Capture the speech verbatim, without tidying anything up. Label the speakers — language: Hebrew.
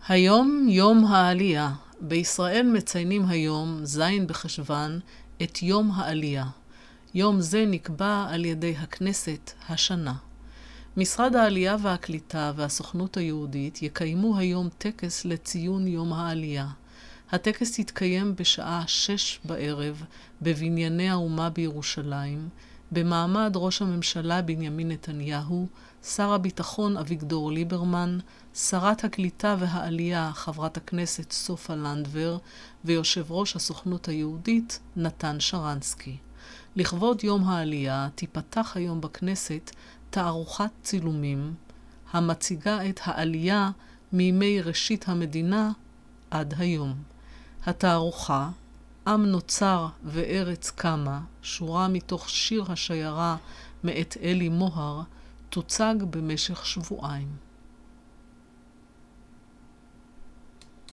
Speaker 1: היום יום העלייה. בישראל מציינים היום, זין בחשוון, את יום העלייה. יום זה נקבע על ידי הכנסת השנה. משרד העלייה והקליטה והסוכנות היהודית יקיימו היום טקס לציון יום העלייה. הטקס יתקיים בשעה שש בערב בבנייני האומה בירושלים, במעמד ראש הממשלה בנימין נתניהו, שר הביטחון אביגדור ליברמן, שרת הקליטה והעלייה חברת הכנסת סופה לנדבר, ויושב ראש הסוכנות היהודית נתן שרנסקי. לכבוד יום העלייה תיפתח היום בכנסת תערוכת צילומים, המציגה את העלייה מימי ראשית המדינה עד היום. התערוכה, עם נוצר וארץ קמה, שורה מתוך שיר השיירה מאת אלי מוהר, תוצג במשך שבועיים.